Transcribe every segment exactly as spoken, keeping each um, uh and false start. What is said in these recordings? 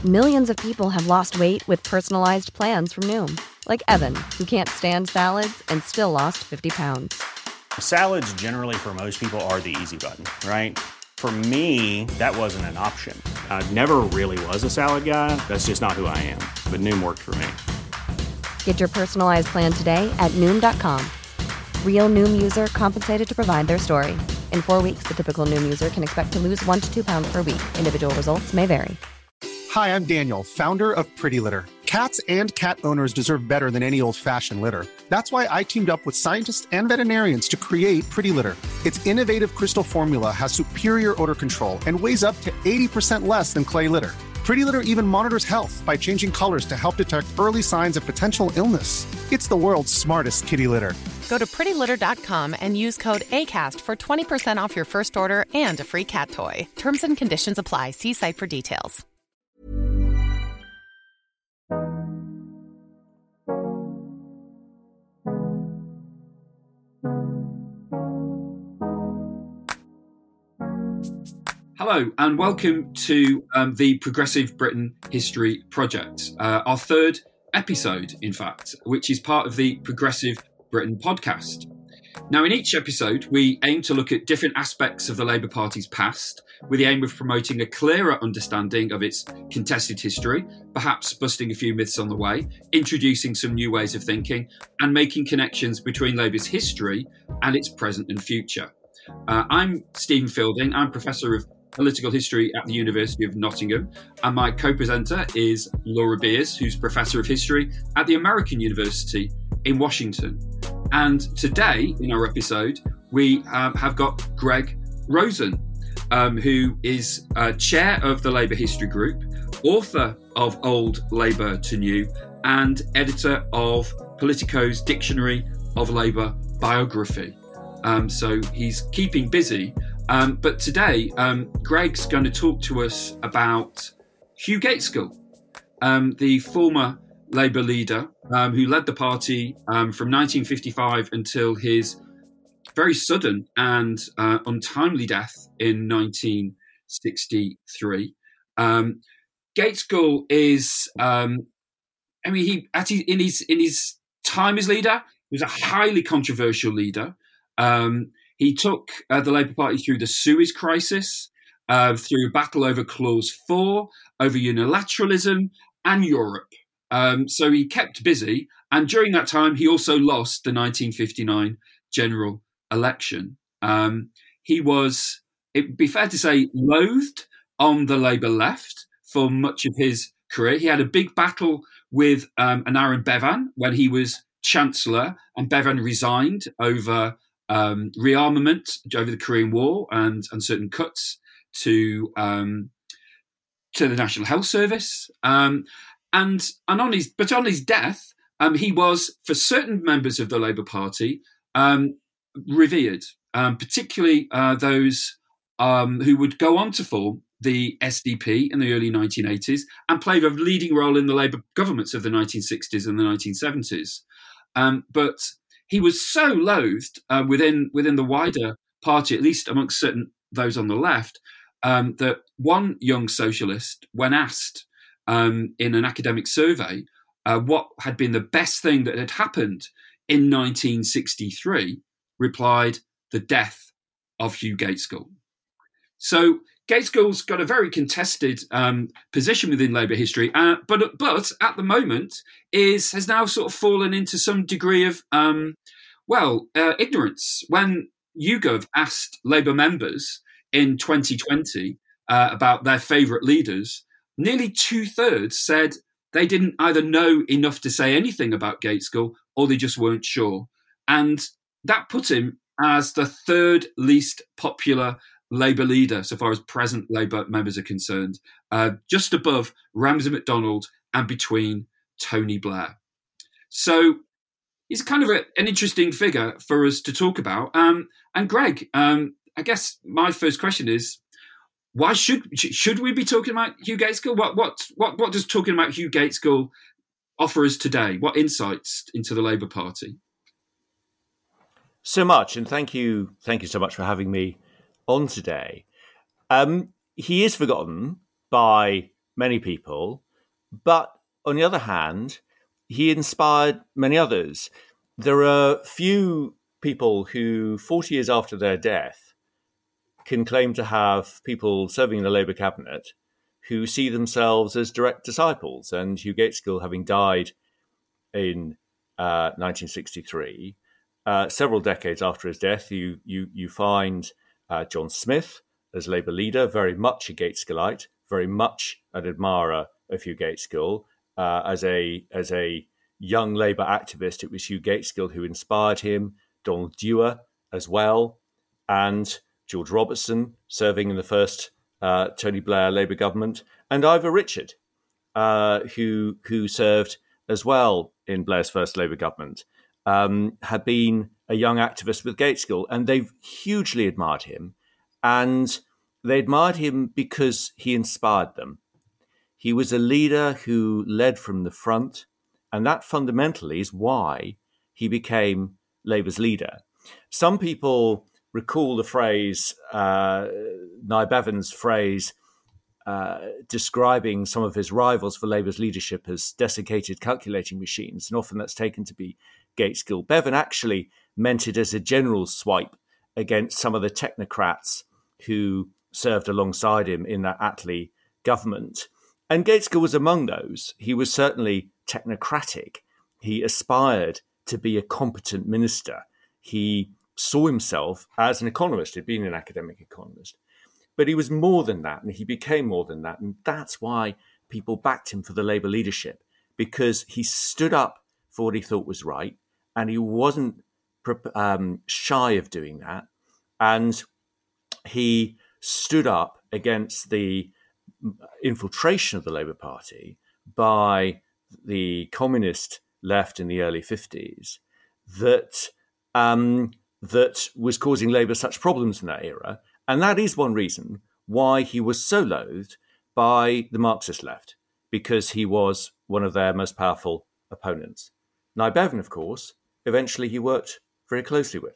Millions of people have lost weight with personalized plans from Noom. Like Evan, who can't stand salads and still lost fifty pounds. Salads generally for most people are the easy button, right? For me, that wasn't an option. I never really was a salad guy. That's just not who I am. But Noom worked for me. Get your personalized plan today at Noom dot com. Real Noom user compensated to provide their story. In four weeks, the typical Noom user can expect to lose one to two pounds per week. Individual results may vary. Hi, I'm Daniel, founder of Pretty Litter. Cats and cat owners deserve better than any old-fashioned litter. That's why I teamed up with scientists and veterinarians to create Pretty Litter. Its innovative crystal formula has superior odor control and weighs up to eighty percent less than clay litter. Pretty Litter even monitors health by changing colors to help detect early signs of potential illness. It's the world's smartest kitty litter. Go to pretty litter dot com and use code ACAST for twenty percent off your first order and a free cat toy. Terms and conditions apply. See site for details. Hello and welcome to um, the Progressive Britain History Project, uh, our third episode, in fact, which is part of the Progressive Britain podcast. Now, in each episode, we aim to look at different aspects of the Labour Party's past with the aim of promoting a clearer understanding of its contested history, perhaps busting a few myths on the way, introducing some new ways of thinking, and making connections between Labour's history and its present and future. Uh, I'm Stephen Fielding. I'm Professor of Political History at the University of Nottingham, and my co-presenter is Laura Beers, who's Professor of History at the American University in Washington. And today, in our episode, we um, have got Greg Rosen, um, who is uh, Chair of the Labour History Group, author of Old Labour to New, and editor of Politico's Dictionary of Labour Biography. Um, so he's keeping busy. Um, but today, um, Greg's going to talk to us about Hugh Gaitskell, um, the former Labour leader um, who led the party um, from nineteen fifty-five until his very sudden and uh, untimely death in nineteen sixty-three. Um, Gaitskell is, um, I mean, he at his, in his in his time as leader, he was a highly controversial leader. Um, He took uh, the Labour Party through the Suez Crisis, uh, through a battle over Clause four, over unilateralism and Europe. Um, so he kept busy. And during that time, he also lost the nineteen fifty-nine general election. Um, he was, it'd be fair to say, loathed on the Labour left for much of his career. He had a big battle with um, Aneurin Bevan when he was Chancellor, and Bevan resigned over Um, rearmament over the Korean War and, and certain cuts to um, to the National Health Service. Um, and and on his but on his death, um, he was, for certain members of the Labour Party, um, revered, um, particularly uh, those um, who would go on to form the S D P in the early nineteen eighties and played a leading role in the Labour governments of the nineteen sixties and the nineteen seventies. Um, but he was so loathed uh, within within the wider party, at least amongst certain those on the left, um, that one young socialist, when asked um, in an academic survey uh, what had been the best thing that had happened in nineteen sixty-three, replied, "The death of Hugh Gaitskell." So Gaitskell's got a very contested um, position within Labour history, uh, but but at the moment is has now sort of fallen into some degree of um, well uh, ignorance. When YouGov asked Labour members in twenty twenty uh, about their favourite leaders, nearly two thirds said they didn't either know enough to say anything about Gaitskell or they just weren't sure, and that put him as the third least popular Labour leader, so far as present Labour members are concerned, uh, just above Ramsay MacDonald and between Tony Blair. So he's kind of a, an interesting figure for us to talk about. Um, and Greg, um, I guess my first question is, why should should we be talking about Hugh Gaitskell? What what what what does talking about Hugh Gaitskell offer us today? What insights into the Labour Party? So much, and thank you, thank you so much for having me on today. Um, he is forgotten by many people, but on the other hand, he inspired many others. There are few people who, forty years after their death, can claim to have people serving in the Labour cabinet who see themselves as direct disciples. And Hugh Gaitskell, having died in uh, nineteen sixty-three, uh, several decades after his death, you you you find uh, John Smith as Labour leader, very much a Gaitskellite, very much an admirer of Hugh Gaitskell. Uh, as a as a young Labour activist, it was Hugh Gaitskell who inspired him, Donald Dewar as well, and George Robertson, serving in the first uh, Tony Blair Labour government, and Ivor Richard, uh, who who served as well in Blair's first Labour government, um, had been a young activist with Gaitskell, and they've hugely admired him. And they admired him because he inspired them. He was a leader who led from the front, and that fundamentally is why he became Labour's leader. Some people recall the phrase, uh, Nye Bevan's phrase, uh, describing some of his rivals for Labour's leadership as desiccated calculating machines, and often that's taken to be Gaitskell. Bevan actually meant it as a general swipe against some of the technocrats who served alongside him in that Attlee government. And Gaitskell was among those. He was certainly technocratic. He aspired to be a competent minister. He saw himself as an economist. He'd been an academic economist. But he was more than that, and he became more than that. And that's why people backed him for the Labour leadership, because he stood up for what he thought was right, and he wasn't um, shy of doing that. And he stood up against the infiltration of the Labour Party by the communist left in the early fifties that um, that was causing Labour such problems in that era. And that is one reason why he was so loathed by the Marxist left, because he was one of their most powerful opponents. Nye Bevan, of course, eventually he worked very closely with.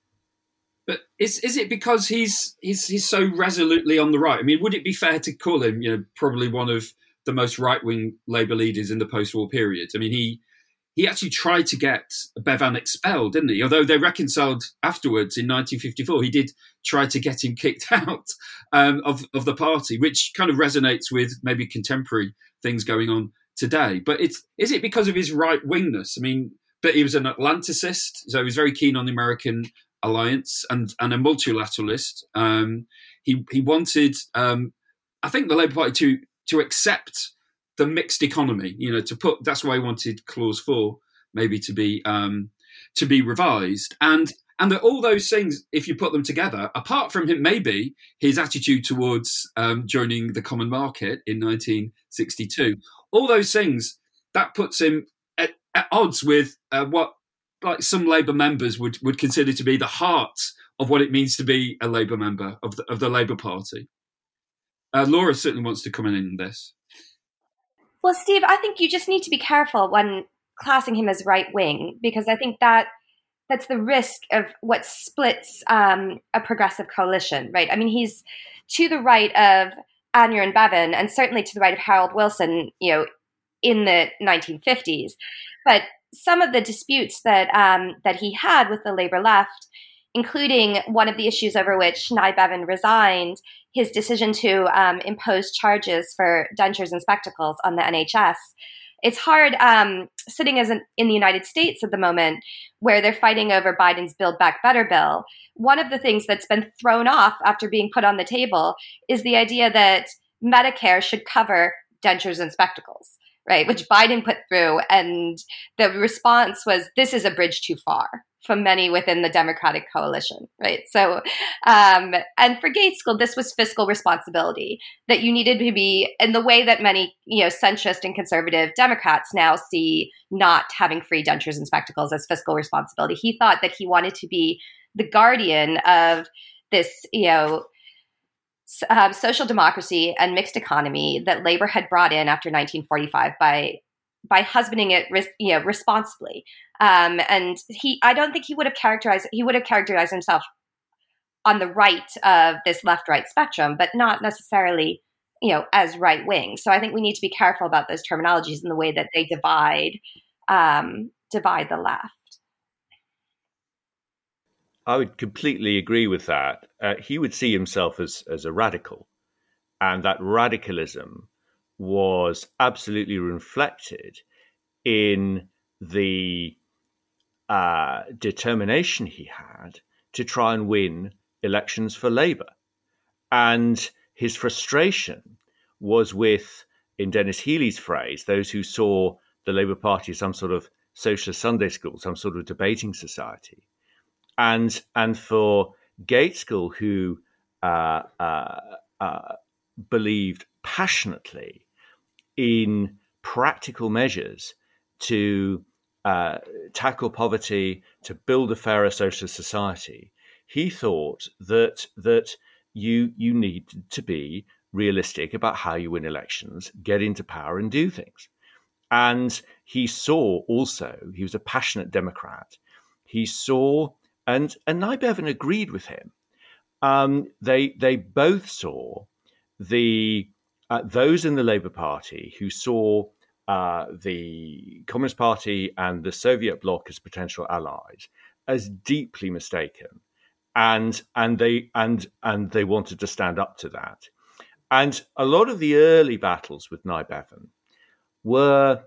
But is is it because he's he's he's so resolutely on the right? I mean, would it be fair to call him, you know, probably one of the most right-wing Labour leaders in the post-war period? I mean, he he actually tried to get Bevan expelled, didn't he? Although they reconciled afterwards in nineteen fifty-four, he did try to get him kicked out um, of of the party, which kind of resonates with maybe contemporary things going on today. But it's is it because of his right-wingness? I mean, but he was an Atlanticist, so he was very keen on the American alliance and, and a multilateralist. Um, he he wanted, um, I think, the Labour Party to to accept the mixed economy. You know, to put that's why he wanted Clause Four maybe to be um, to be revised. And and that all those things, if you put them together, apart from him, maybe his attitude towards um, joining the common market in nineteen sixty-two, all those things that puts him at, at odds with uh, what. like some Labour members would, would consider to be the heart of what it means to be a Labour member of the, of the Labour Party. Uh, Laura certainly wants to come in on this. Well, Steve, I think you just need to be careful when classing him as right-wing, because I think that that's the risk of what splits um, a progressive coalition, right? I mean, he's to the right of Aneurin Bevan and certainly to the right of Harold Wilson, you know, in the nineteen fifties. But some of the disputes that um, that he had with the Labour left, including one of the issues over which Nye Bevan resigned, his decision to um, impose charges for dentures and spectacles on the N H S. It's hard um, sitting as an, in the United States at the moment, where they're fighting over Biden's Build Back Better bill. One of the things that's been thrown off after being put on the table is the idea that Medicare should cover dentures and spectacles, right, which Biden put through. And the response was, this is a bridge too far, from many within the Democratic coalition, right? So, um, and for Gaitskell, this was fiscal responsibility, that you needed to be, in the way that many, you know, centrist and conservative Democrats now see not having free dentures and spectacles as fiscal responsibility. He thought that he wanted to be the guardian of this, you know, Um, social democracy and mixed economy that Labour had brought in after nineteen forty-five by by husbanding it, you know, responsibly. Um, and he, I don't think he would have characterized he would have characterized himself on the right of this left-right spectrum, but not necessarily, you know, as right wing. So I think we need to be careful about those terminologies and the way that they divide um, divide the left. I would completely agree with that. Uh, he would see himself as, as a radical, and that radicalism was absolutely reflected in the uh, determination he had to try and win elections for Labour. And his frustration was with, in Dennis Healy's phrase, those who saw the Labour Party as some sort of socialist Sunday school, some sort of debating society. And and for Gaitskell, who uh, uh, uh, believed passionately in practical measures to uh, tackle poverty, to build a fairer socialist society, he thought that that you you need to be realistic about how you win elections, get into power, and do things. And he saw also, he was a passionate Democrat. He saw. And and Nye Bevan agreed with him. Um, they they both saw the uh, those in the Labour Party who saw uh, the Communist Party and the Soviet bloc as potential allies as deeply mistaken, and and they and and they wanted to stand up to that. And a lot of the early battles with Nye Bevan were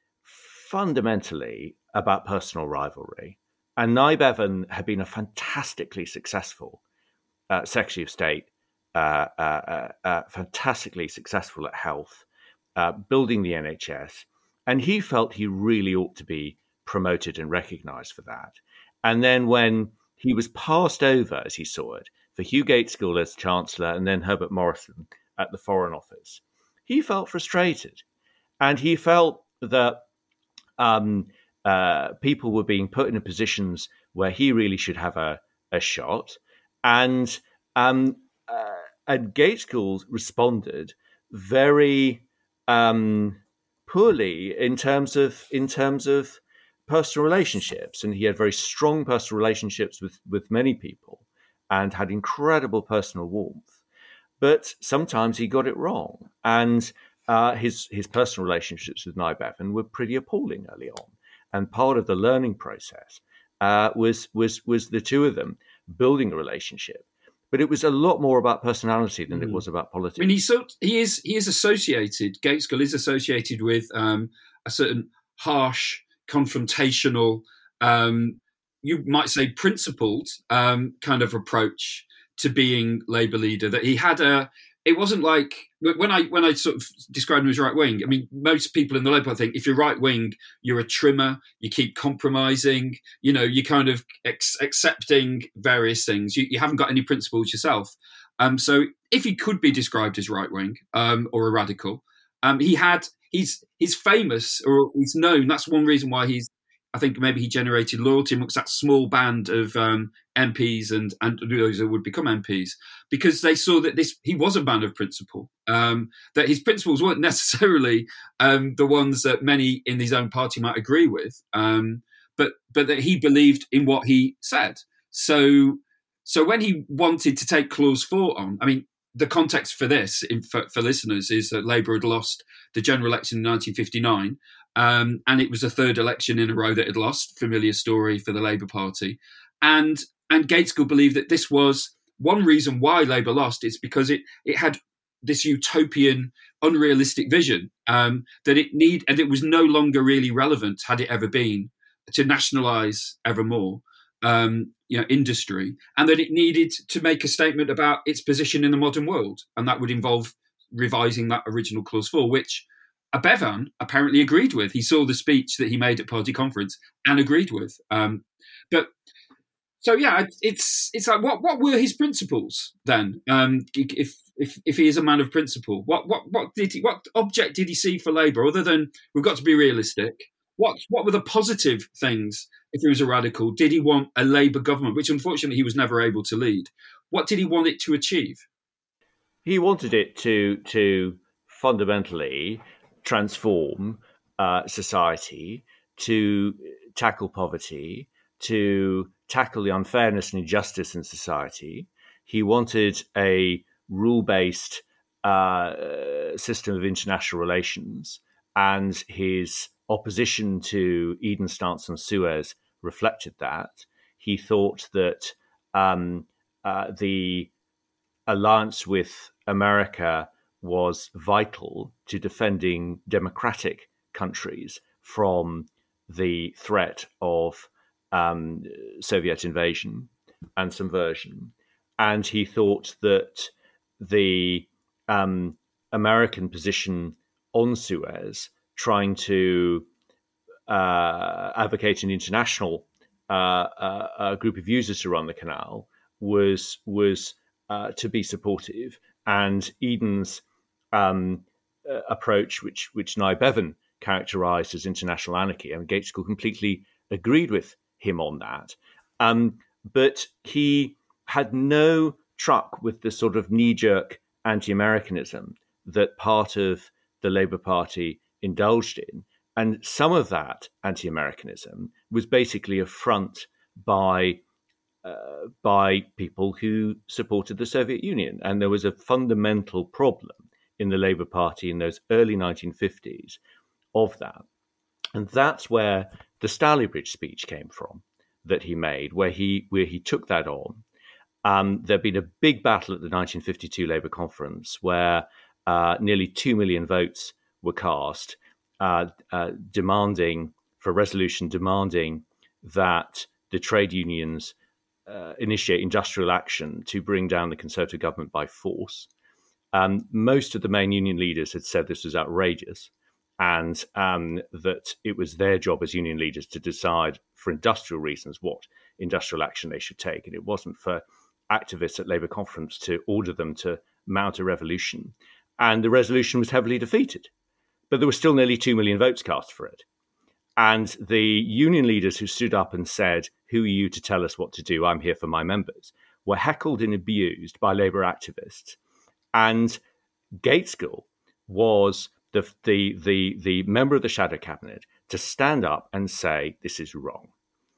fundamentally about personal rivalry. And Nye Bevan had been a fantastically successful uh, Secretary of State, uh, uh, uh, uh, fantastically successful at health, uh, building the N H S. And he felt he really ought to be promoted and recognised for that. And then when he was passed over, as he saw it, for Hugh Gaitskell as Chancellor and then Herbert Morrison at the Foreign Office, he felt frustrated. And he felt that um, Uh, people were being put in positions where he really should have a, a shot. And um, uh, and Gaitskell responded very um, poorly in terms of in terms of personal relationships. And he had very strong personal relationships with, with many people and had incredible personal warmth. But sometimes he got it wrong. And uh, his, his personal relationships with Nye Bevan were pretty appalling early on. And part of the learning process uh, was was was the two of them building a relationship, but it was a lot more about personality than mm. it was about politics. I mean, he's so, he is he is associated. Gaitskell is associated with um, a certain harsh, confrontational, um, you might say principled um, kind of approach to being Labour leader. That he had a. It wasn't like when I when I sort of described him as right wing. I mean, most people in the Labour Party think if you're right wing, you're a trimmer. You keep compromising. You know, you're kind of ex- accepting various things. You, you haven't got any principles yourself. Um, so if he could be described as right wing um, or a radical, um, he had he's he's famous or he's known. That's one reason why he's. I think maybe he generated loyalty amongst that small band of um, M Ps and, and those who would become M Ps, because they saw that this he was a man of principle, um, that his principles weren't necessarily um, the ones that many in his own party might agree with, um, but but that he believed in what he said. So so when he wanted to take Clause four on, I mean, the context for this, in, for, for listeners, is that Labour had lost the general election in nineteen fifty-nine. Um, and it was the third election in a row that had lost. Familiar story for the Labour Party. And and Gaitskell believed that this was one reason why Labour lost. It's because it it had this utopian, unrealistic vision um, that it need, and it was no longer really relevant, had it ever been, to nationalise ever more um, you know, industry, and that it needed to make a statement about its position in the modern world. And that would involve revising that original Clause four, which Bevan apparently agreed with. He saw the speech that he made at party conference and agreed with. Um, but so yeah, it's it's like what what were his principles then? Um, if if if he is a man of principle, what what what did he, what object did he see for Labour other than we've got to be realistic? What what were the positive things? If he was a radical, did he want a Labour government, which unfortunately he was never able to lead? What did he want it to achieve? He wanted it to to fundamentally transform uh, society, to tackle poverty, to tackle the unfairness and injustice in society. He wanted a rule-based uh, system of international relations, and his opposition to Eden's stance on Suez reflected that. He thought that um, uh, the alliance with America was vital to defending democratic countries from the threat of um, Soviet invasion and subversion. And he thought that the um, American position on Suez, trying to uh, advocate an international uh, uh, a group of users to run the canal, was was uh, to be supportive. And Eden's um, uh, approach, which which Nye Bevan characterized as international anarchy, and Gaitskell completely agreed with him on that. Um, but he had no truck with the sort of knee-jerk anti-Americanism that part of the Labour Party indulged in. And some of that anti-Americanism was basically a front by uh, by people who supported the Soviet Union. And there was a fundamental problem in the Labour Party in those early nineteen fifties of that. And that's where the Stalybridge speech came from that he made, where he where he took that on. Um, there'd been a big battle at the nineteen fifty-two Labour Conference where uh, nearly two million votes were cast, uh, uh, demanding for a resolution demanding that the trade unions uh, initiate industrial action to bring down the Conservative government by force. Um, most of the main union leaders had said this was outrageous, and um, that it was their job as union leaders to decide for industrial reasons what industrial action they should take. And it wasn't for activists at Labour Conference to order them to mount a revolution. And the resolution was heavily defeated. But there were still nearly two million votes cast for it. And the union leaders who stood up and said, "Who are you to tell us what to do? I'm here for my members," were heckled and abused by Labour activists. And Gaitskell was the, the, the, the member of the shadow cabinet to stand up and say, this is wrong.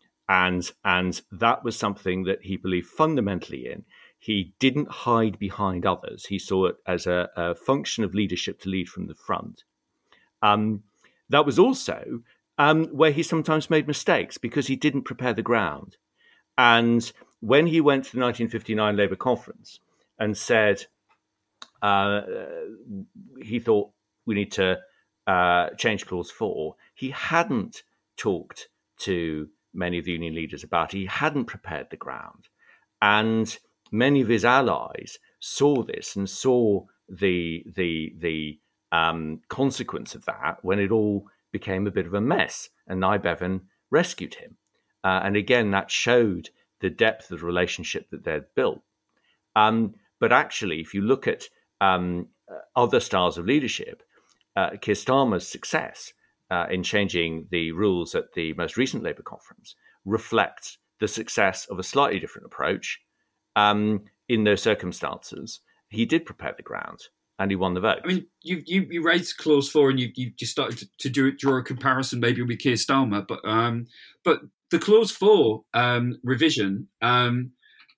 And, and that was something that he believed fundamentally in. He didn't hide behind others. He saw it as a, a function of leadership to lead from the front. Um, that was also um, where he sometimes made mistakes because he didn't prepare the ground. And when he went to the nineteen fifty-nine Labour Conference and said uh, he thought we need to uh, change Clause four, he hadn't talked to many of the union leaders about it. He hadn't prepared the ground. And many of his allies saw this and saw the the the um, consequence of that when it all became a bit of a mess. And Nye Bevan rescued him. Uh, and again, that showed the depth of the relationship that they'd built. Um, but actually, if you look at um, other styles of leadership, uh, Keir Starmer's success uh, in changing the rules at the most recent Labour conference reflects the success of a slightly different approach. Um, in those circumstances, he did prepare the ground and he won the vote. I mean, you you, you raised Clause four and you you just started to, to do draw a comparison maybe with Keir Starmer, but um, but the Clause four um, revision um,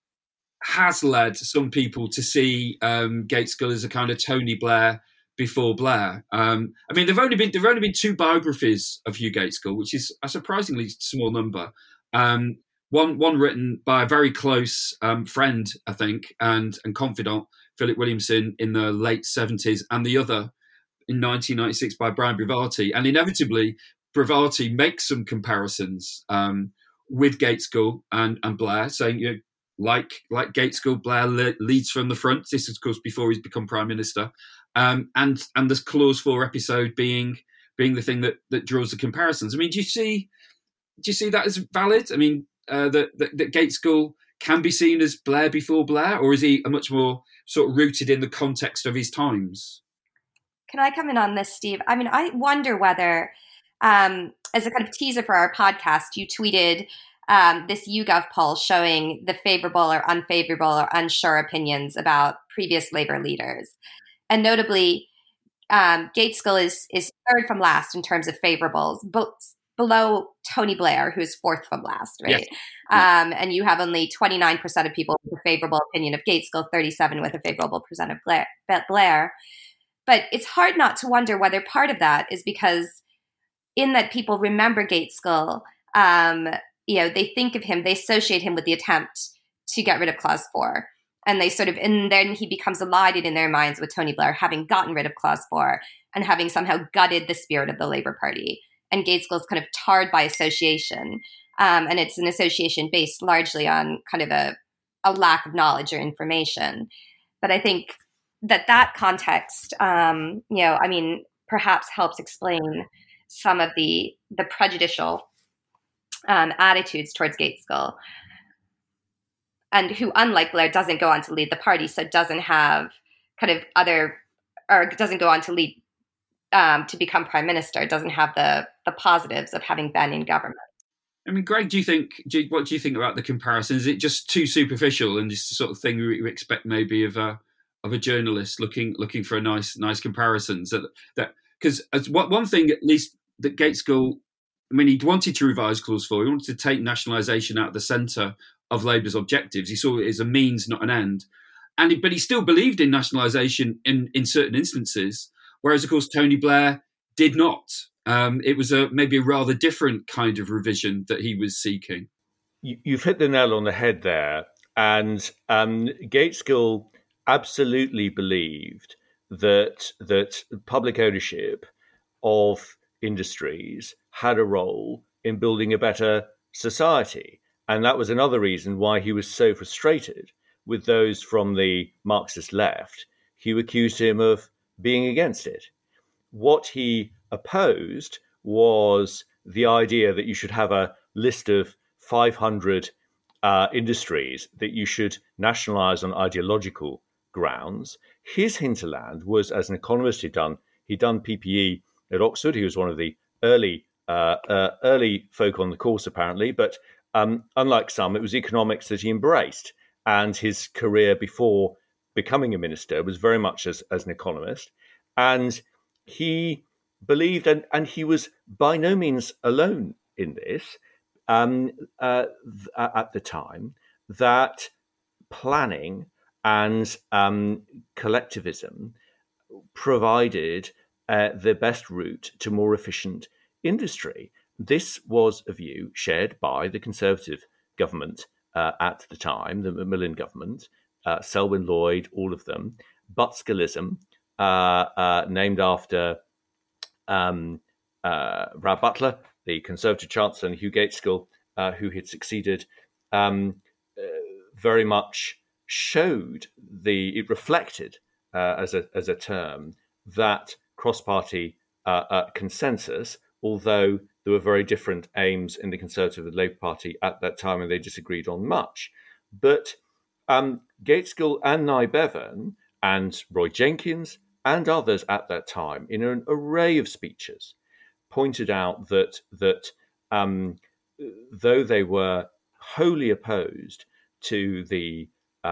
has led some people to see um, Gaitskell as a kind of Tony Blair before Blair. Um, I mean, there've only been there've only been two biographies of Hugh Gaitskell, which is a surprisingly small number. Um, One one written by a very close um, friend, I think, and and confidant, Philip Williamson, in the late seventies, and the other in nineteen ninety-six by Brian Bravati. And inevitably, Bravati makes some comparisons um, with Gaitskell and, and Blair, saying, you know, like like Gaitskell, Blair le- leads from the front. This is, of course, before he's become Prime Minister. Um, and and this Clause four episode being being the thing that, that draws the comparisons. I mean, do you see do you see that as valid? I mean, Uh, that, that, that Gaitskell can be seen as Blair before Blair, or is he a much more sort of rooted in the context of his times? Can I come in on this, Steve? I mean, I wonder whether, um, as a kind of teaser for our podcast, you tweeted um, this YouGov poll showing the favorable or unfavorable or unsure opinions about previous Labour leaders. And notably, um, Gaitskell is, is third from last in terms of favorables, both below Tony Blair, who's fourth from last, right? Yes. Um, and you have only twenty-nine percent of people with a favorable opinion of Gaitskell, thirty-seven with a favorable percent of Blair, Blair. But it's hard not to wonder whether part of that is because in that people remember Gaitskell, um, you know, they think of him, they associate him with the attempt to get rid of Clause four. And they sort of, and then he becomes allied in their minds with Tony Blair, having gotten rid of Clause four and having somehow gutted the spirit of the Labour Party. And Gaitskell is kind of tarred by association. Um, and it's an association based largely on kind of a, a lack of knowledge or information. But I think that that context, um, you know, I mean, perhaps helps explain some of the the prejudicial um, attitudes towards Gaitskell, and who, unlike Blair, doesn't go on to lead the party, so doesn't have kind of other, or doesn't go on to lead um, to become prime minister, doesn't have the the positives of having been in government. I mean, Greg, do you think? Do you, what do you think about the comparison? Is it just too superficial and just the sort of thing we expect maybe of a of a journalist looking looking for a nice nice comparisons? That that because one thing at least that Gaitskell, I mean, he wanted to revise Clause four. He wanted to take nationalisation out of the centre of Labour's objectives. He saw it as a means, not an end. And he, but he still believed in nationalisation in, in certain instances, whereas, of course, Tony Blair did not. Um, it was a maybe a rather different kind of revision that he was seeking. You, you've hit the nail on the head there. And um, Gaitskell absolutely believed that that public ownership of industries had a role in building a better society. And that was another reason why he was so frustrated with those from the Marxist left who accused him of being against it. What he opposed was the idea that you should have a list of five hundred uh, industries that you should nationalize on ideological grounds. His hinterland was, as an economist, he'd done, he'd done P P E at Oxford. He was one of the early uh, uh, early folk on the course, apparently, but Um, unlike some, it was economics that he embraced. And his career before becoming a minister was very much as, as an economist. And he believed, and, and he was by no means alone in this um, uh, th- at the time, that planning and um, collectivism provided uh, the best route to more efficient industry. This was a view shared by the Conservative government uh, at the time, the Macmillan government, uh, Selwyn Lloyd, all of them. Butskillism, uh, uh, named after um, uh, Rab Butler, the Conservative Chancellor, and Hugh Gaitskell, uh, who had succeeded, um, uh, very much showed the, it reflected uh, as a as a term that cross-party uh, uh, consensus, although there were very different aims in the Conservative and Labour Party at that time, and they disagreed on much. But um, Gaitskell and Nye Bevan and Roy Jenkins and others at that time, in an array of speeches, pointed out that that um, though they were wholly opposed to the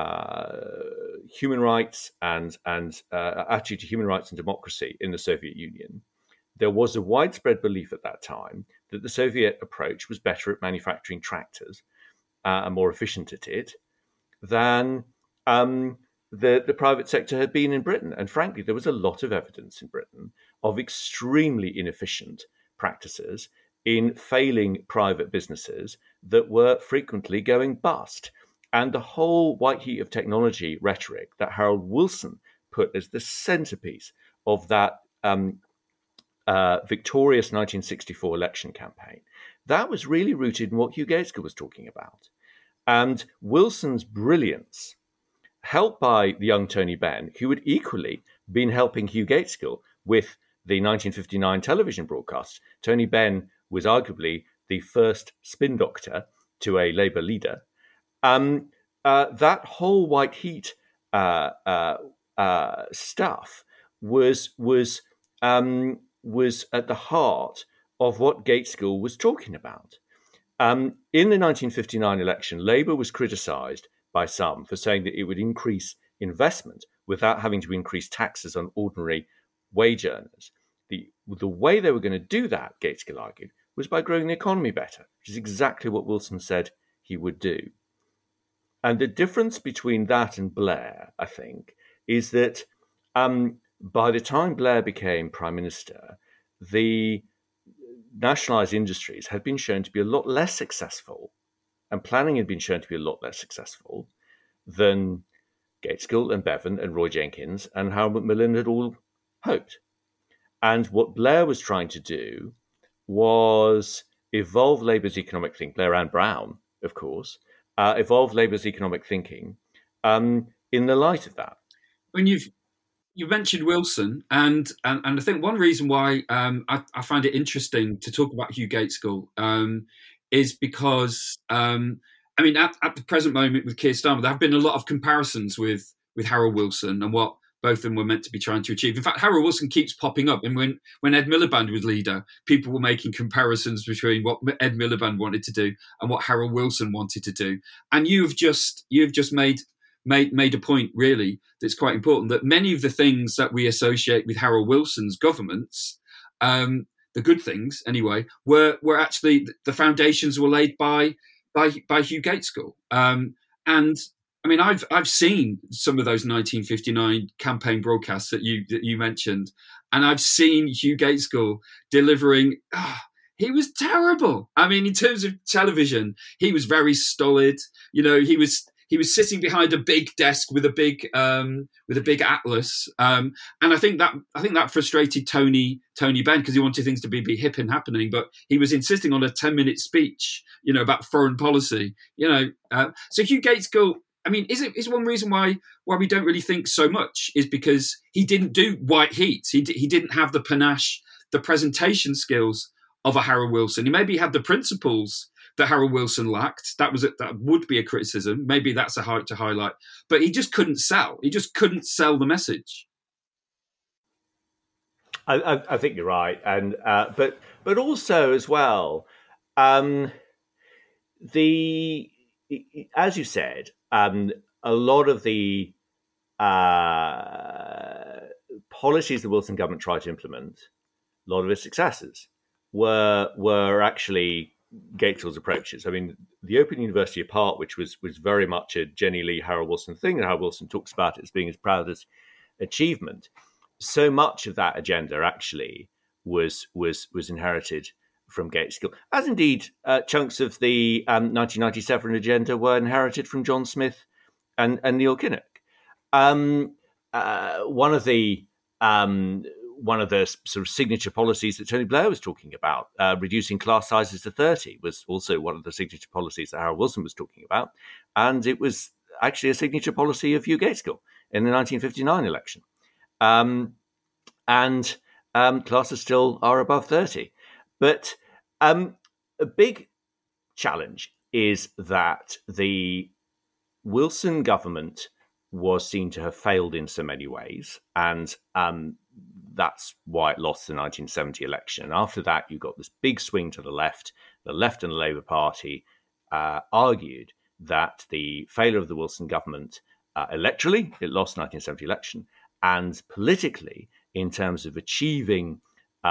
uh, human rights and and uh, attitude to human rights and democracy in the Soviet Union, there was a widespread belief at that time that the Soviet approach was better at manufacturing tractors uh, and more efficient at it than um, the, the private sector had been in Britain. And frankly, there was a lot of evidence in Britain of extremely inefficient practices in failing private businesses that were frequently going bust. And the whole white heat of technology rhetoric that Harold Wilson put as the centerpiece of that um, Uh, victorious nineteen sixty-four election campaign, that was really rooted in what Hugh Gaitskell was talking about. And Wilson's brilliance, helped by the young Tony Benn, who had equally been helping Hugh Gaitskell with the nineteen fifty-nine television broadcasts. Tony Benn was arguably the first spin doctor to a Labour leader. Um, uh, that whole white heat uh, uh, uh, stuff was was um, was at the heart of what Gaitskell was talking about. Um, in the nineteen fifty-nine election, Labour was criticised by some for saying that it would increase investment without having to increase taxes on ordinary wage earners. The, the way they were going to do that, Gaitskell argued, was by growing the economy better, which is exactly what Wilson said he would do. And the difference between that and Blair, I think, is that um, by the time Blair became Prime Minister, the nationalised industries had been shown to be a lot less successful, and planning had been shown to be a lot less successful than Gaitskell and Bevan and Roy Jenkins and Harold Macmillan had all hoped. And what Blair was trying to do was evolve Labour's economic thinking, Blair and Brown, of course, uh, evolve Labour's economic thinking um, in the light of that. When you've you mentioned Wilson, and, and and I think one reason why um, I, I find it interesting to talk about Hugh Gaitskell um, is because, um, I mean, at, at the present moment with Keir Starmer, there have been a lot of comparisons with, with Harold Wilson and what both of them were meant to be trying to achieve. In fact, Harold Wilson keeps popping up. And when, when Ed Miliband was leader, people were making comparisons between what Ed Miliband wanted to do and what Harold Wilson wanted to do. And you've just you've just made made made a point, really, that's quite important, that many of the things that we associate with Harold Wilson's governments, um, the good things anyway, were were actually the foundations were laid by by by Hugh Gaitskell. Um, and I mean, I've I've seen some of those nineteen fifty-nine campaign broadcasts that you that you mentioned, and I've seen Hugh Gaitskell delivering. Oh, he was terrible. I mean, in terms of television, he was very stolid. You know, he was he was sitting behind a big desk with a big um, with a big atlas, um, and I think that I think that frustrated Tony Tony Benn because he wanted things to be, be hip and happening, but he was insisting on a ten minute speech, you know, about foreign policy. You know, uh, so Hugh Gaitskell. I mean, is it is one reason why why we don't really think so much is because he didn't do white heat. He d- he didn't have the panache, the presentation skills of a Harold Wilson. He maybe had the principles that Harold Wilson lacked. That was a, that would be a criticism. Maybe that's a height to highlight. But he just couldn't sell. He just couldn't sell the message. I, I, I think you're right, and uh, but but also as well, um, the as you said. Um, a lot of the uh, policies the Wilson government tried to implement, a lot of its successes, were were actually Gaitskell's approaches. I mean, the Open University apart, which was was very much a Jenny Lee, Harold Wilson thing, and Harold Wilson talks about it as being his proudest achievement. So much of that agenda actually was was was inherited from Gaitskell, as indeed uh, chunks of the um, nineteen ninety-seven agenda were inherited from John Smith and, and Neil Kinnock. Um, uh, one of the um, one of the sort of signature policies that Tony Blair was talking about, uh, reducing class sizes to thirty, was also one of the signature policies that Harold Wilson was talking about, and it was actually a signature policy of Hugh Gaitskell in the nineteen fifty-nine election. Um, and um, classes still are above thirty. But um, a big challenge is that the Wilson government was seen to have failed in so many ways, and um, that's why it lost the nineteen seventy election. And after that, you got this big swing to the left. The left and the Labour Party uh, argued that the failure of the Wilson government uh, electorally, it lost the nineteen seventy election, and politically, in terms of achieving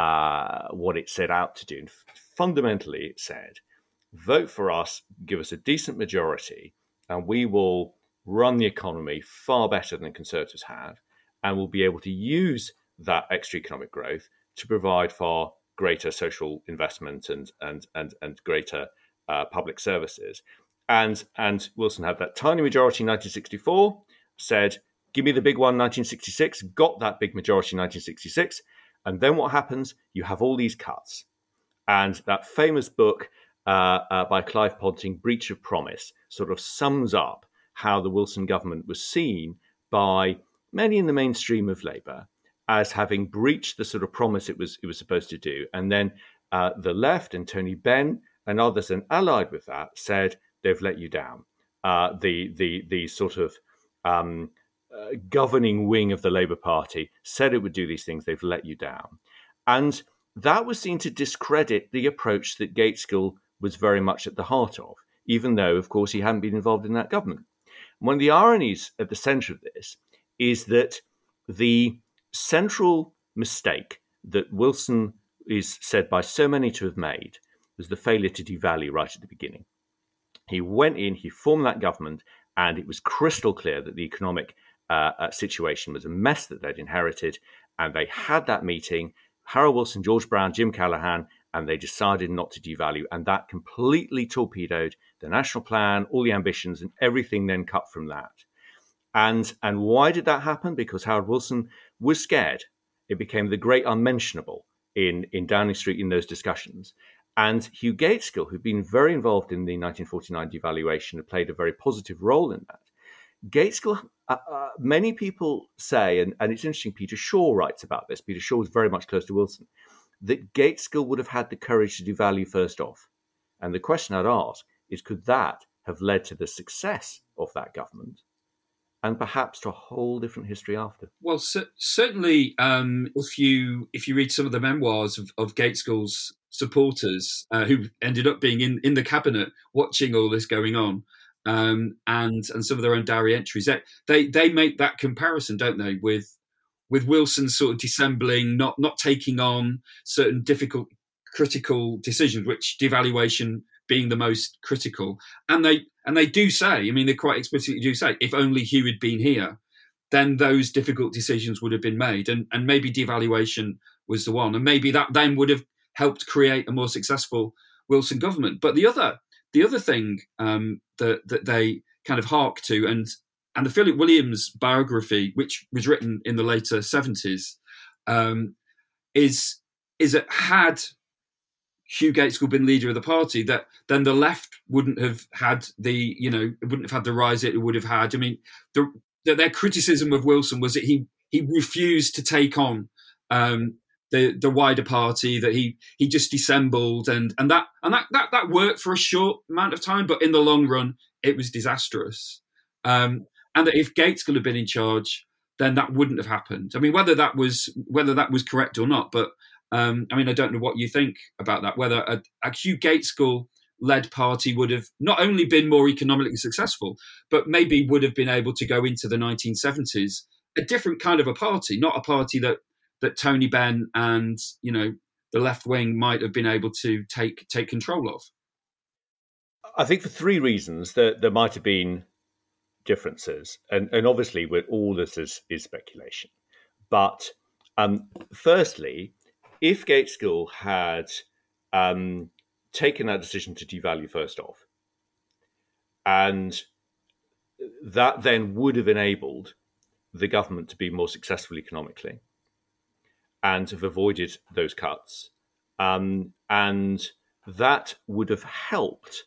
Uh, what it set out to do. And fundamentally, it said, vote for us, give us a decent majority, and we will run the economy far better than Conservatives have, and we'll be able to use that extra economic growth to provide for greater social investment and and and, and greater uh, public services. And, and Wilson had that tiny majority in nineteen sixty-four, said, give me the big one in nineteen sixty-six, got that big majority in nineteen sixty-six, and then what happens? You have all these cuts. And that famous book uh, uh, by Clive Ponting, Breach of Promise, sort of sums up how the Wilson government was seen by many in the mainstream of Labour as having breached the sort of promise it was it was supposed to do. And then uh, the left and Tony Benn and others, and allied with that, said they've let you down. Uh, the the the sort of um, Uh, governing wing of the Labour Party said it would do these things, they've let you down. And that was seen to discredit the approach that Gaitskell was very much at the heart of, even though, of course, he hadn't been involved in that government. One of the ironies at the centre of this is that the central mistake that Wilson is said by so many to have made was the failure to devalue right at the beginning. He went in, he formed that government, and it was crystal clear that the economic uh, uh, situation was a mess that they'd inherited. And they had that meeting, Harold Wilson, George Brown, Jim Callaghan, and they decided not to devalue. And that completely torpedoed the national plan, all the ambitions, and everything then cut from that. And, and why did that happen? Because Harold Wilson was scared. It became the great unmentionable in, in Downing Street in those discussions. And Hugh Gaitskell, who'd been very involved in the nineteen forty-nine devaluation, had played a very positive role in that. Gaitskell, uh, uh, many people say, and, and it's interesting, Peter Shaw writes about this, Peter Shaw was very much close to Wilson, that Gaitskell would have had the courage to devalue first off. And the question I'd ask is, could that have led to the success of that government and perhaps to a whole different history after? Well, c- certainly, um, if you if you read some of the memoirs of, of Gaitskell's supporters uh, who ended up being in, in the cabinet watching all this going on, um, and and some of their own diary entries, they, they they make that comparison, don't they, with with Wilson sort of dissembling, not not taking on certain difficult, critical decisions, which devaluation being the most critical. And they and they do say, I mean, they quite explicitly do say, if only Hugh had been here, then those difficult decisions would have been made. And, and maybe devaluation was the one. And maybe that then would have helped create a more successful Wilson government. But the other the other thing um, that, that they kind of hark to, and and the Philip Williams biography, which was written in the later seventies, um, is, is that had Hugh Gaitskell been leader of the party, that then the left wouldn't have had the, you know, wouldn't have had the rise it would have had. I mean, the, the, their criticism of Wilson was that he he refused to take on um, the the wider party, that he he just dissembled, and and that and that that that worked for a short amount of time, but in the long run, it was disastrous. Um, and that if Gaitskell had been in charge, then that wouldn't have happened. I mean, whether that was whether that was correct or not, but. Um, I mean, I don't know what you think about that, whether a, a Hugh Gaitskell-led party would have not only been more economically successful, but maybe would have been able to go into the nineteen seventies a different kind of a party, not a party that that Tony Benn and, you know, the left wing might have been able to take take control of. I think for three reasons that there might have been differences. And, and obviously, with all this is, is speculation. But um, firstly, if Gaitskell had um, taken that decision to devalue first off, and that then would have enabled the government to be more successful economically and have avoided those cuts, um, and that would have helped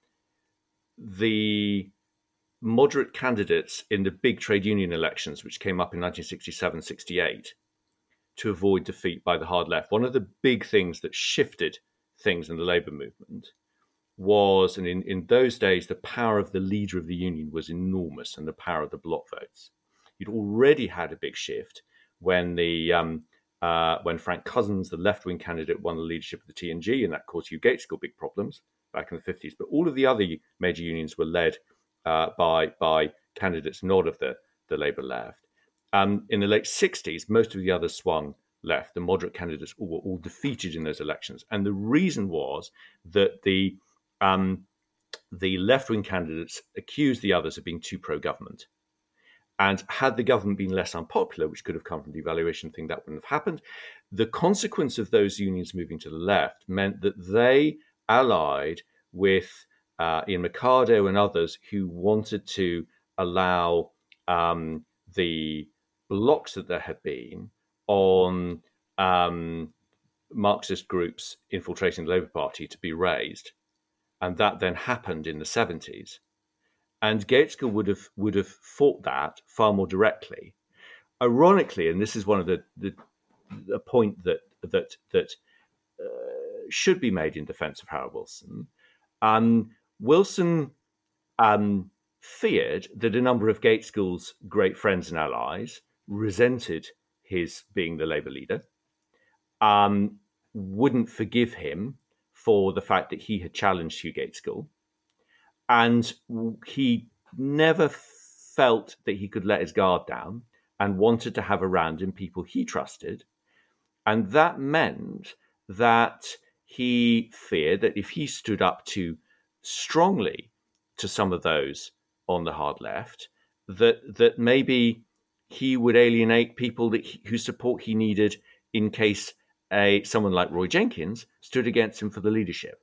the moderate candidates in the big trade union elections, which came up in nineteen sixty-seven sixty-eight, to avoid defeat by the hard left. One of the big things that shifted things in the labour movement was, and in, in those days, the power of the leader of the union was enormous, and the power of the block votes. You'd already had a big shift when the um, uh, when Frank Cousins, the left-wing candidate, won the leadership of the T N G, and that caused Hugh Gaitskell big problems back in the fifties. But all of the other major unions were led uh, by by candidates not of the, the Labour left. Um, in the late sixties, most of the others swung left. The moderate candidates were all defeated in those elections. And the reason was that the um, the left-wing candidates accused the others of being too pro-government. And had the government been less unpopular, which could have come from the devaluation thing, that wouldn't have happened. The consequence of those unions moving to the left meant that they allied with uh, Ian Mercado and others who wanted to allow um, the blocks that there had been on um, Marxist groups infiltrating the Labour Party to be raised. And that then happened in the seventies. And Gaitskell would have would have fought that far more directly. Ironically, and this is one of the, the, the point that that that uh, should be made in defence of Harold Wilson, um, Wilson um, feared that a number of Gaitskell's great friends and allies resented his being the Labour leader, um, wouldn't forgive him for the fact that he had challenged Hugh Gaitskell, and he never felt that he could let his guard down and wanted to have around him people he trusted. And that meant that he feared that if he stood up too strongly to some of those on the hard left, that that maybe he would alienate people that he, whose support he needed in case a someone like Roy Jenkins stood against him for the leadership.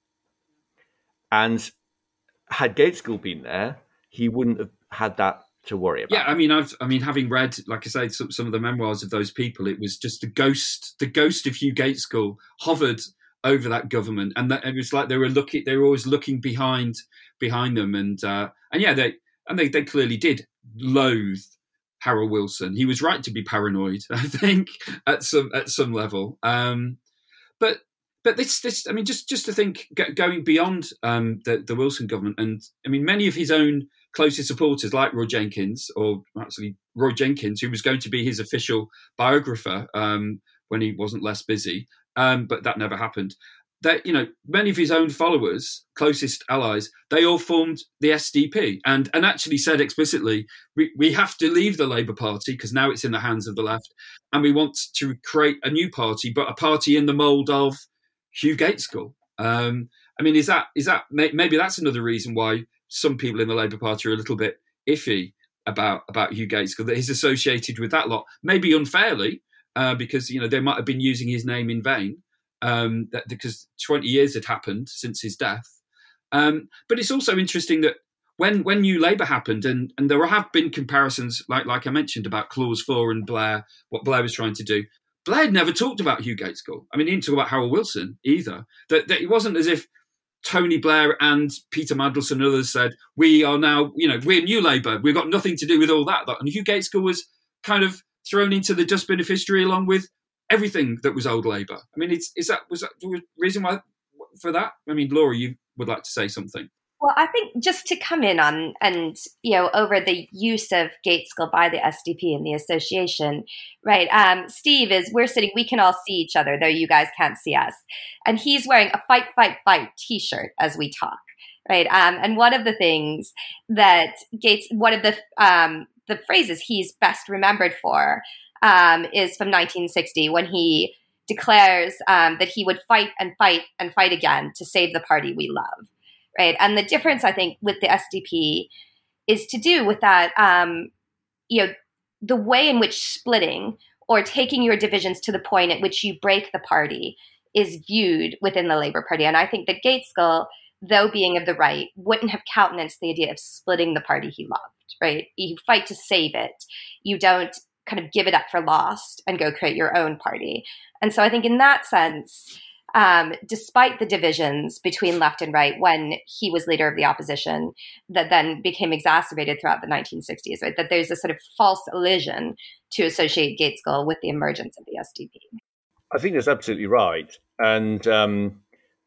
And had Gaitskell been there, he wouldn't have had that to worry about. Yeah, I mean, I've, I mean, having read, like I say, some, some of the memoirs of those people, it was just the ghost, the ghost of Hugh Gaitskell hovered over that government, and that, it was like they were looking, they were always looking behind, behind them, and uh, and yeah, they and they, they clearly did loathe Harold Wilson. He was right to be paranoid, I think, at some at some level. Um, but but this this, I mean, just just to think, going beyond um, the the Wilson government, and I mean, many of his own closest supporters, like Roy Jenkins, or actually Roy Jenkins, who was going to be his official biographer um, when he wasn't less busy, um, but that never happened. That, you know, many of his own followers, closest allies, they all formed the S D P and and actually said explicitly, we, we have to leave the Labour Party because now it's in the hands of the left, and we want to create a new party, but a party in the mould of Hugh Gaitskell. Um, I mean, is that is that maybe that's another reason why some people in the Labour Party are a little bit iffy about about Hugh Gaitskell, that he's associated with that lot, maybe unfairly, uh, because, you know, they might have been using his name in vain. Um, that because twenty years had happened since his death. Um, but it's also interesting that when when New Labour happened, and, and there have been comparisons, like like I mentioned, about Clause four and Blair, what Blair was trying to do. Blair had never talked about Hugh Gaitskell. I mean, he didn't talk about Harold Wilson either. That, that it wasn't as if Tony Blair and Peter Mandelson and others said, we are now, you know, we're New Labour. We've got nothing to do with all that. And Hugh Gaitskell was kind of thrown into the dustbin of history along with everything that was old Labour. I mean, it's, is that was that the reason why for that? I mean, Laura, you would like to say something. Well, I think just to come in on and, you know, over the use of Gaitskell by the S D P and the association, right? Um, Steve is, we're sitting, we can all see each other, though you guys can't see us. And he's wearing a fight, fight, fight t-shirt as we talk, right? Um, and one of the things that Gates, one of the, um, the phrases he's best remembered for Um, is from nineteen sixty, when he declares um, that he would fight and fight and fight again to save the party we love, right? And the difference, I think, with the S D P is to do with that, um, you know, the way in which splitting or taking your divisions to the point at which you break the party is viewed within the Labour Party. And I think that Gaitskell, though being of the right, wouldn't have countenanced the idea of splitting the party he loved, right? You fight to save it. You don't kind of give it up for lost and go create your own party. And so I think in that sense, um, despite the divisions between left and right when he was leader of the opposition that then became exacerbated throughout the nineteen sixties, right, that there's a sort of false illusion to associate Gaitskell with the emergence of the S D P. I think that's absolutely right. And um,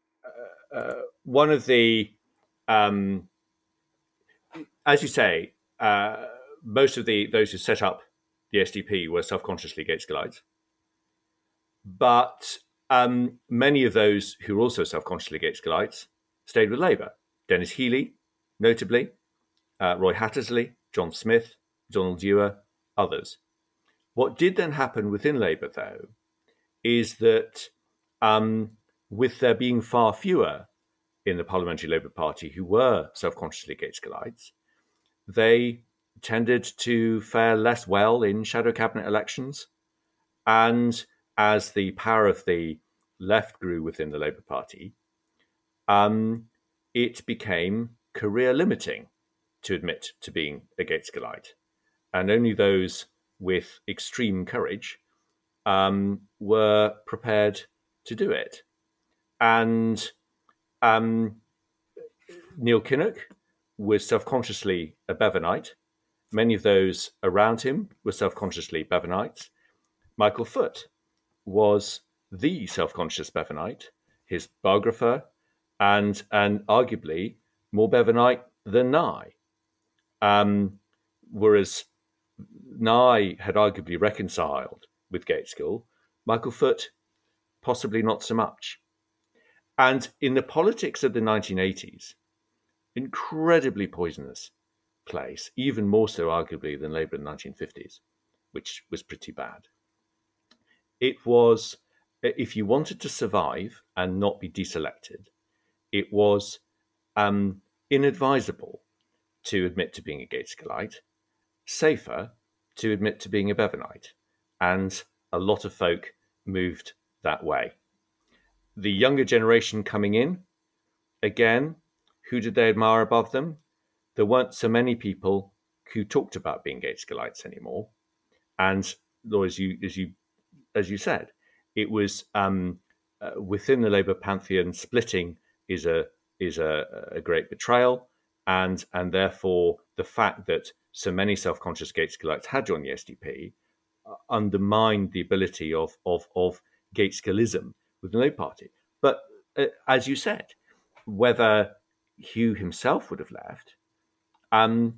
uh, one of the, um, as you say, uh, most of the those who set up the S D P were self-consciously Gaitskellites. But um, many of those who were also self-consciously Gaitskellites stayed with Labour. Dennis Healey, notably, uh, Roy Hattersley, John Smith, Donald Dewar, others. What did then happen within Labour, though, is that um, with there being far fewer in the Parliamentary Labour Party who were self-consciously Gaitskellites, they tended to fare less well in shadow cabinet elections. And as the power of the left grew within the Labour Party, um, it became career limiting to admit to being a Gaitskellite. And only those with extreme courage um, were prepared to do it. And um, Neil Kinnock was self-consciously a Bevanite. Many of those around him were self-consciously Bevanites. Michael Foot was the self-conscious Bevanite, his biographer, and, and arguably more Bevanite than Nye. Um, whereas Nye had arguably reconciled with Gaitskell, Michael Foot possibly not so much. And in the politics of the nineteen eighties, incredibly poisonous place, even more so arguably than Labour in the nineteen fifties, which was pretty bad. It was if you wanted to survive and not be deselected, it was um, inadvisable to admit to being a Gaitskellite, safer to admit to being a Bevanite, and a lot of folk moved that way. The younger generation coming in, again, who did they admire above them? There weren't so many people who talked about being Gaitskellites anymore, and as you as you as you said, it was um, uh, within the Labour pantheon. Splitting is a is a, a great betrayal, and and therefore the fact that so many self-conscious Gaitskellites had joined the S D P uh, undermined the ability of of of Gaitskellism within the Labour Party. But uh, as you said, whether Hugh himself would have left, um,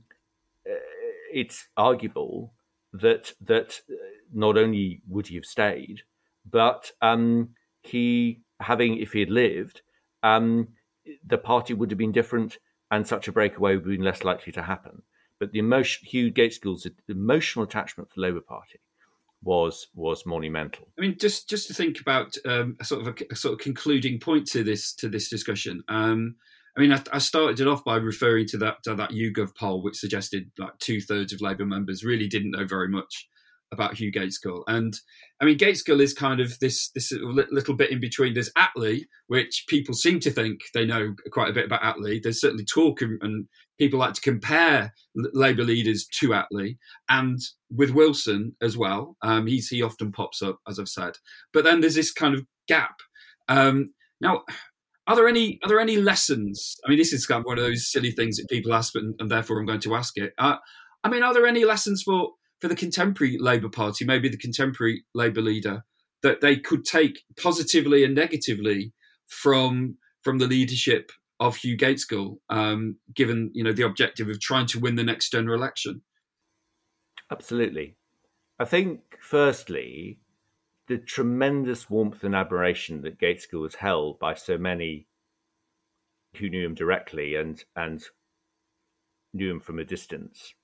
it's arguable that that not only would he have stayed, but um, he, having, if he had lived, um, the party would have been different, and such a breakaway would have been less likely to happen. But the emotion, Hugh Gaitskell's emotional attachment to the Labour Party was was monumental. I mean, just just to think about um, a sort of a, a sort of concluding point to this to this discussion. Um, I mean, I, I started it off by referring to that to that YouGov poll, which suggested like two thirds of Labour members really didn't know very much about Hugh Gaitskell. And I mean, Gaitskell is kind of this this little bit in between. There's Attlee, which people seem to think they know quite a bit about Attlee. There's certainly talk, and, and people like to compare Labour leaders to Attlee, and with Wilson as well. Um, he's, he often pops up, as I've said. But then there's this kind of gap. Um, now, are there any are there any lessons? I mean, this is kind of one of those silly things that people ask, and, and therefore I'm going to ask it. Uh, I mean, are there any lessons for for the contemporary Labour Party, maybe the contemporary Labour leader, that they could take positively and negatively from from the leadership of Hugh Gaitskell, um, given you know the objective of trying to win the next general election? Absolutely. I think, firstly, the tremendous warmth and admiration that Gaitskell was held by so many who knew him directly and and knew him from a distance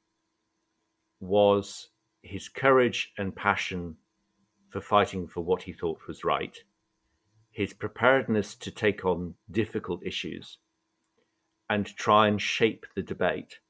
was his courage and passion for fighting for what he thought was right, his preparedness to take on difficult issues and try and shape the debate,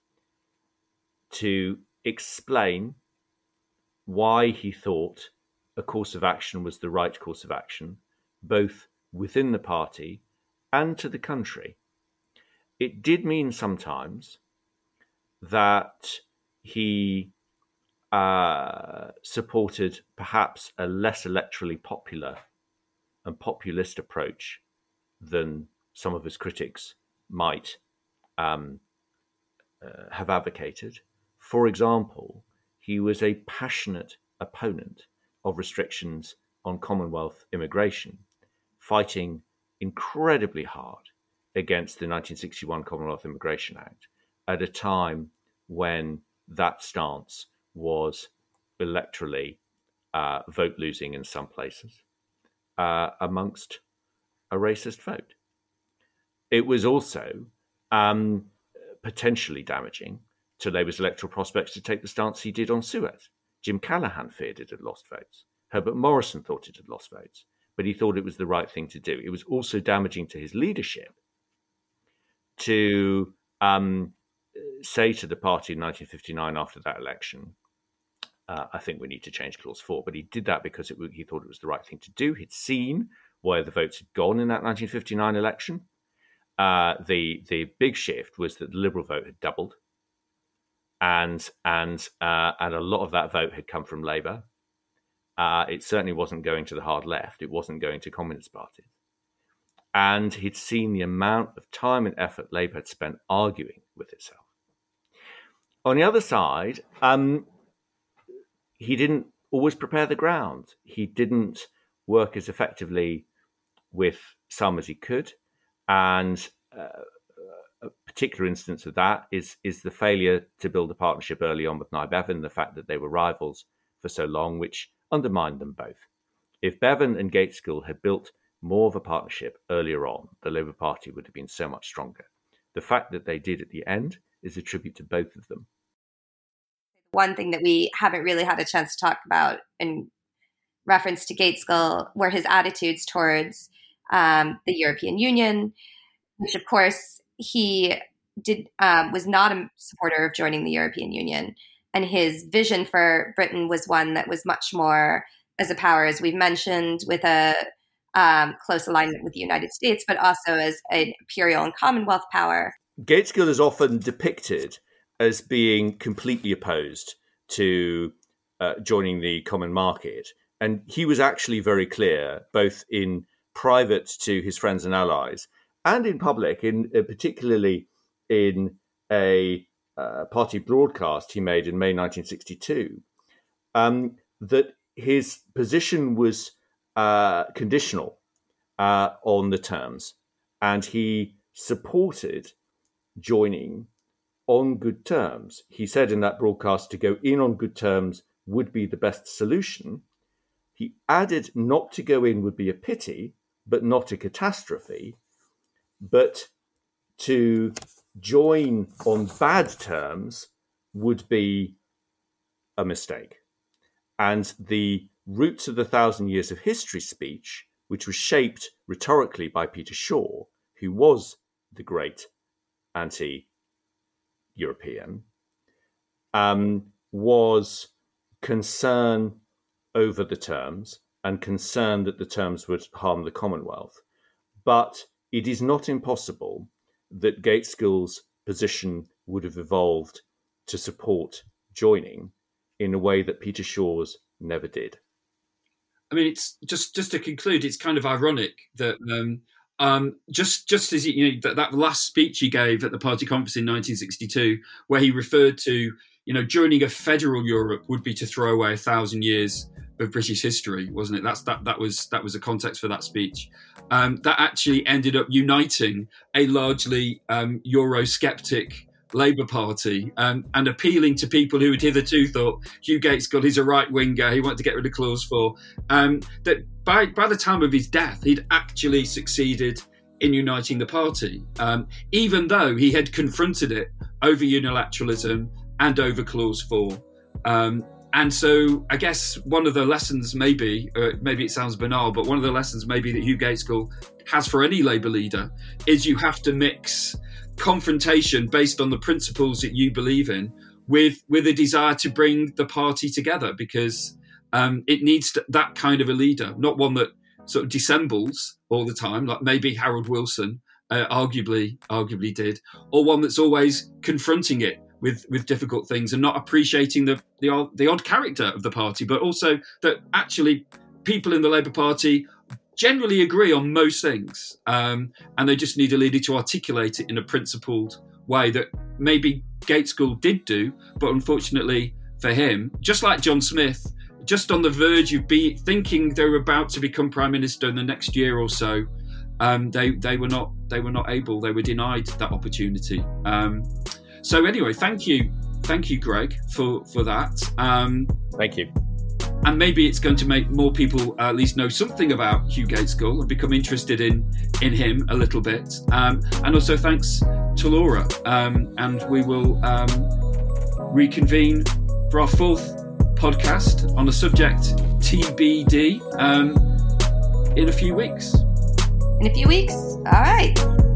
to explain why he thought a course of action was the right course of action, both within the party and to the country. It did mean sometimes that he uh, supported perhaps a less electorally popular and populist approach than some of his critics might um, uh, have advocated. For example, he was a passionate opponent of restrictions on Commonwealth immigration, fighting incredibly hard against the nineteen sixty-one Commonwealth Immigration Act at a time when that stance was electorally uh, vote losing in some places uh, amongst a racist vote. It was also um, potentially damaging to Labour's electoral prospects to take the stance he did on Suez. Jim Callaghan feared it had lost votes. Herbert Morrison thought it had lost votes, but he thought it was the right thing to do. It was also damaging to his leadership to um, say to the party in nineteen fifty-nine after that election, uh, I think we need to change Clause four. But he did that because it, he thought it was the right thing to do. He'd seen where the votes had gone in that nineteen fifty-nine election. Uh, the the big shift was that the Liberal vote had doubled, and and uh, and a lot of that vote had come from Labour. Uh, it certainly wasn't going to the hard left. It wasn't going to communist parties. And he'd seen the amount of time and effort Labour had spent arguing with itself. On the other side, um, he didn't always prepare the ground. He didn't work as effectively with some as he could. And uh, a particular instance of that is, is the failure to build a partnership early on with Nye Bevan, the fact that they were rivals for so long, which undermined them both. If Bevan and Gaitskell had built more of a partnership earlier on, the Labour Party would have been so much stronger. The fact that they did at the end is a tribute to both of them. One thing that we haven't really had a chance to talk about, and reference to Gaitskell were his attitudes towards um, the European Union, which of course he did um, was not a supporter of joining the European Union. And his vision for Britain was one that was much more as a power, as we've mentioned, with a um, close alignment with the United States, but also as an imperial and Commonwealth power. Gaitskell is often depicted as being completely opposed to uh, joining the common market. And he was actually very clear, both in private to his friends and allies and in public, in uh, particularly in a uh, party broadcast he made in May nineteen sixty-two, um, that his position was uh, conditional uh, on the terms, and he supported joining on good terms. He said in that broadcast to go in on good terms would be the best solution. He added not to go in would be a pity, but not a catastrophe, but to join on bad terms would be a mistake. And the Roots of the Thousand Years of History speech, which was shaped rhetorically by Peter Shaw, who was the great anti-European, um, was concern over the terms and concern that the terms would harm the Commonwealth. But it is not impossible that Gaitskell's position would have evolved to support joining in a way that Peter Shaw's never did. I mean, it's just just to conclude, it's kind of ironic that um, um, just just as you know that, that last speech he gave at the party conference in nineteen sixty-two, where he referred to you know joining a federal Europe would be to throw away a thousand years of British history, wasn't it? That's that that was that was a context for that speech. Um, that actually ended up uniting a largely um, Eurosceptic Labour Party um, and appealing to people who had hitherto thought Hugh Gaitskell is a right winger, he wanted to get rid of Clause four. Um, that by by the time of his death, he'd actually succeeded in uniting the party, um, even though he had confronted it over unilateralism and over Clause four. Um, And so I guess one of the lessons maybe, uh, maybe it sounds banal, but one of the lessons maybe that Hugh Gaitskell has for any Labour leader is you have to mix confrontation based on the principles that you believe in with with a desire to bring the party together, because um, it needs to, that kind of a leader, not one that sort of dissembles all the time, like maybe Harold Wilson uh, arguably arguably did, or one that's always confronting it with with difficult things and not appreciating the, the odd, the odd character of the party, but also that actually people in the Labour Party generally agree on most things, um, and they just need a leader to articulate it in a principled way that maybe Gaitskell did do, but unfortunately for him, just like John Smith, just on the verge of be thinking they were about to become Prime Minister in the next year or so, um, they they were not they were not able, they were denied that opportunity. Um, So anyway, thank you, thank you, Greg, for for that. Um, thank you. And maybe it's going to make more people uh, at least know something about Hugh Gaitskell and become interested in in him a little bit. Um, and also thanks to Laura. Um, and we will um, reconvene for our fourth podcast on the subject T B D um, in a few weeks. In a few weeks? All right.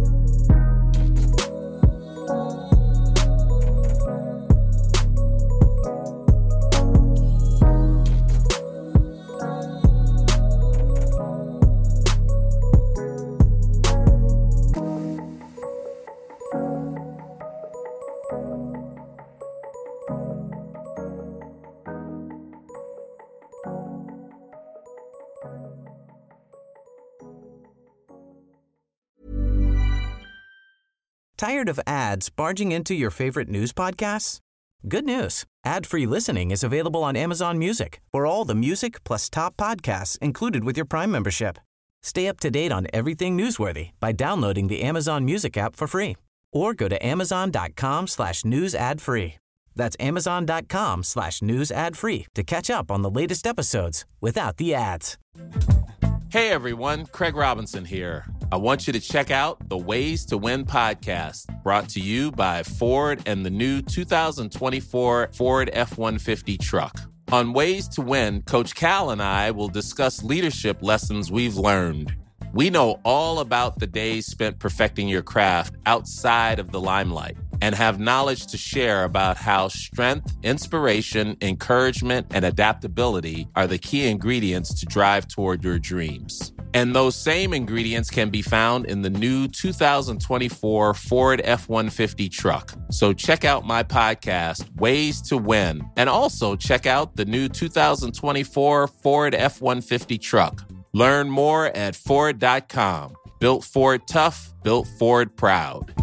Tired of ads barging into your favorite news podcasts? Good news. Ad-free listening is available on Amazon Music for all the music plus top podcasts included with your Prime membership. Stay up to date on everything newsworthy by downloading the Amazon Music app for free or go to amazon.com slash news ad free. That's amazon.com slash news ad free to catch up on the latest episodes without the ads. Hey everyone, Craig Robinson here. I want you to check out the Ways to Win podcast, brought to you by Ford and the new two thousand twenty-four Ford F one fifty truck. On Ways to Win, Coach Cal and I will discuss leadership lessons we've learned. We know all about the days spent perfecting your craft outside of the limelight and have knowledge to share about how strength, inspiration, encouragement, and adaptability are the key ingredients to drive toward your dreams. And those same ingredients can be found in the new two thousand twenty-four Ford F one fifty truck. So check out my podcast, Ways to Win, and also check out the new two thousand twenty-four Ford F one fifty truck. Learn more at Ford dot com. Built Ford tough, built Ford proud.